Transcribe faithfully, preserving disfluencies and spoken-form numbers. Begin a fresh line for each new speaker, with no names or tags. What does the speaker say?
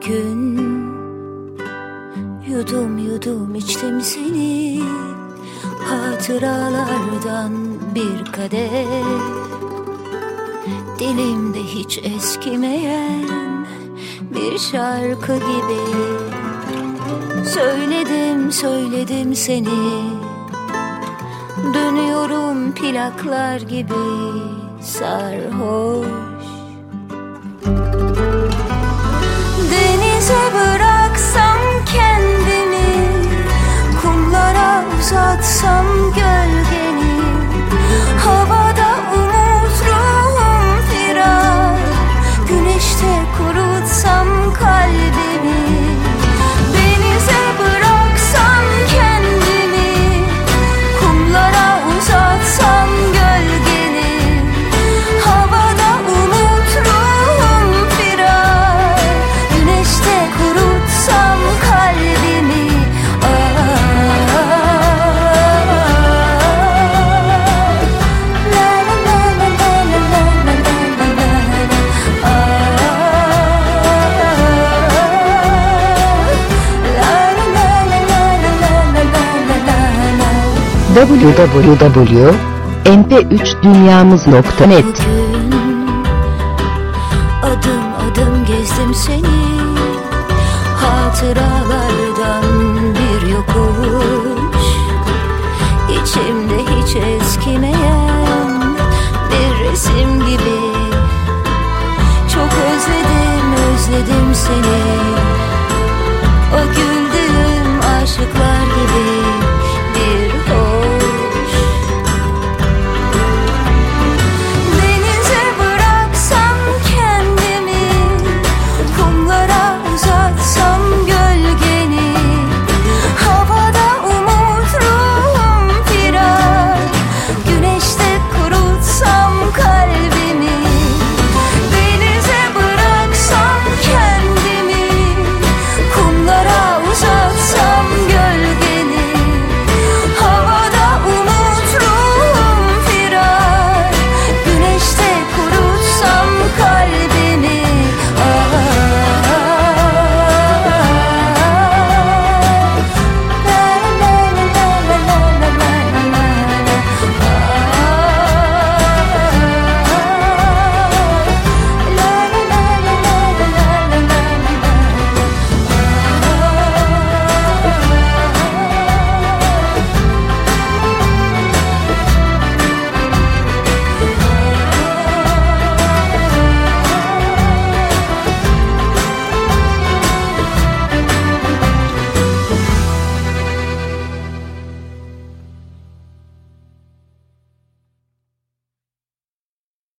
gün yudum yudum içtim seni, hatıralardan bir kadeh, dilimde hiç eskimeyen bir şarkı gibi. Söyledim söyledim seni, dönüyorum plaklar gibi sarhoş. Denize bıraksam kendimi, kumlara uzatsam gölgeni, havada umut ruhum firar, güneşte kurutsam kalbimi. Denize bıraksam kendimi, kumlara uzatsam gölgeni, havada umut ruhum firar, güneşte kurutsam kalbimi.
double-u double-u double-u nokta m p üç dünyamız nokta net.
Adım adım gezdim seni, hatıralardan bir yokuş, İçimde hiç eskimeyen bir resim gibi. Çok özledim özledim seni, o güldüğüm aşıklar